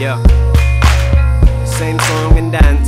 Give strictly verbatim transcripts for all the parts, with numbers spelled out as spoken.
Yeah. Same song and dance.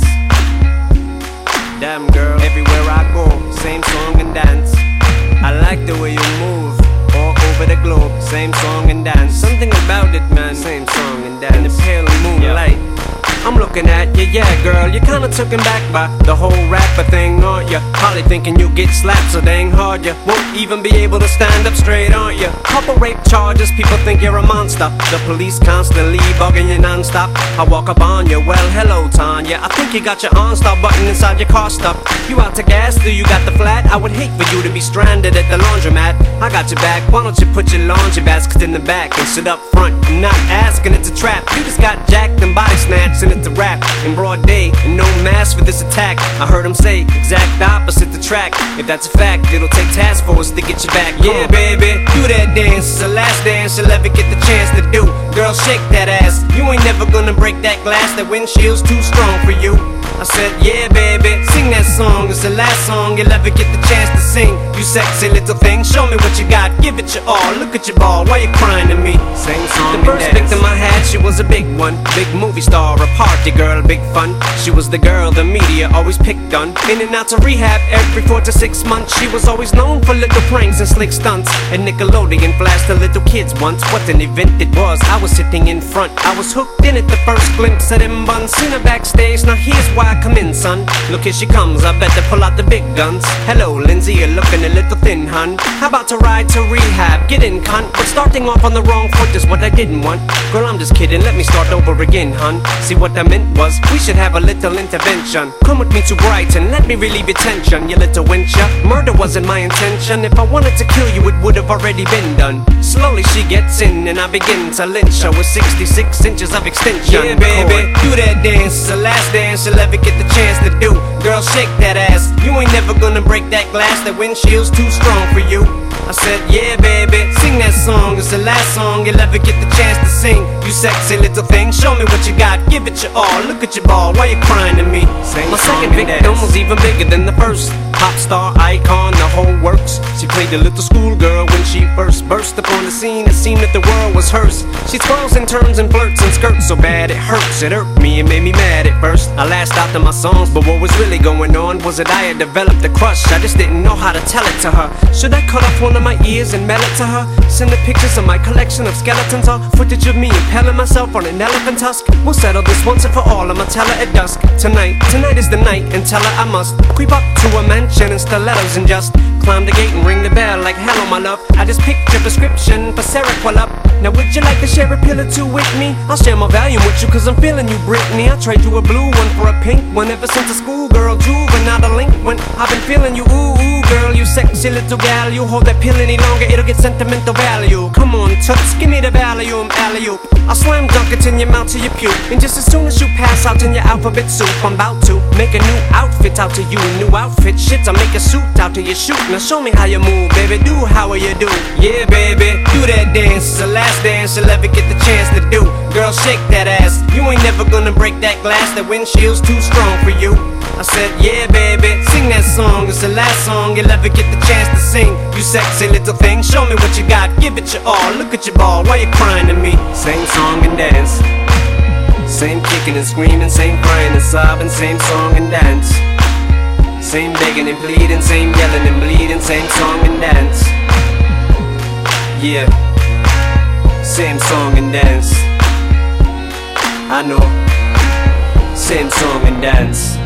Damn girl, everywhere I go, same song and dance. I like the way you move all over the globe, same song and dance. Something about it, man, same song and dance. In the pale moonlight, I'm looking at you, yeah girl, you're kinda taken back by the whole rapper thing, aren't you? Probably thinking you get slapped so dang hard you won't even be able to stand up straight, aren't you? Couple rape charges, people think you're a monster. The police constantly bugging you non-stop. I walk up on you, well hello Tanya, I think you got your OnStar button inside your car stuff. You out to gas, do you got the flat? I would hate for you to be stranded at the laundromat. I got your back, why don't you put your laundry basket in the back and sit up front? I'm not asking, it's a trap. You just got jacked and body snatched and it's a rap in broad day and no mask for this attack. I heard him say exact opposite the track. If that's a fact, it'll take task force to get you back. Yeah baby, do that dance, it's the last dance you'll ever get the chance to do. Girl, shake that ass, you ain't never gonna break that glass. That windshield's too strong for you. I said, yeah baby, sing that song, it's the last song you'll ever get the chance to sing. You sexy little thing, show me what you got, give it your all. Look at your ball, why you crying to me? Same song. The first victim I had, she was a big one. Big movie star, a party girl, big fun. She was the girl the media always picked on. In and out to rehab every four to six months. She was always known for little pranks and slick stunts. And Nickelodeon flashed the little kids once. What an event it was, I was sitting in front. I was hooked in at the first glimpse of them buns. Seen her backstage, now here's why I come in, son. Look, here she comes, I better pull out the big guns. Hello, Lindsay, you're looking a little thin, hun. How about to ride to rehab? Get in, cunt. But starting off on the wrong foot is what I didn't want. Girl, I'm just kidding, let me start over again, hun. See what I meant was, we should have a little intervention. Come with me to Brighton, let me relieve your tension, you little wencher. Murder wasn't my intention. If I wanted to kill you, it would have already been done. Slowly she gets in and I begin to lynch her with sixty-six inches of extension. Yeah baby, do that dance, it's the last dance you'll ever get the chance to do. Girl, shake that ass, you ain't never gonna break that glass. That windshield's too strong for you. I said, yeah baby, sing that song, it's the last song you'll ever get the chance to sing. You sexy little thing, show me what you got, give it your all. Look at your ball, why you crying to me? Sing My second victim was even bigger than the first. Pop star, icon, the whole works. She played the little schoolgirl when she first burst upon the scene. It seemed that the world was hers. She twirls and turns and flirts and skirts so bad it hurts. It hurt me and made me mad at first. I lashed out to my songs, but what was really going on was that I had developed a crush. I just didn't know how to tell it to her. Should I cut off one of my ears and mail it to her? Send her pictures of my collection of skeletons or footage of me impaling myself on an elephant tusk? We'll settle this once and for all, I'ma tell her at dusk. Tonight, tonight is the night, and tell her I must creep up to a mansion in stilettos and just climb the gate and ring the bell like hello my love. I just picked your prescription for Seroquel up. Now would you like to share a pill or two with me? I'll share my volume with you cause I'm feeling you, Britney. I'll trade you a blue one for a pink one. Ever since a schoolgirl, juvenile delinquent, I've been feeling you, ooh, ooh, girl, you sexy little gal. You hold that pill any longer, it'll get sentimental value. Come on, toots, give me the Valium, alley-oop. I'll slam dunk it in your mouth till you puke. And just as soon as you pass out in your alphabet soup, I'm about to make a new outfit out to you. New outfit, shit, I'll make a suit out to your shoot. Now show me how you move, baby, do how you do. Yeah, baby, do that dance, it's the last dance you'll ever get the chance to do. Girl, shake that ass, you ain't never gonna break that glass. That windshield's too strong for you. I said, yeah baby, sing that song, it's the last song you'll ever get the chance to sing. You sexy little thing, show me what you got, give it your all. Look at your ball, why you crying to me? Same song and dance, same kicking and screaming, same crying and sobbing, same song and dance. Same begging and pleading, same yelling and bleeding, same song and dance. Yeah, same song and dance. I know, same song and dance.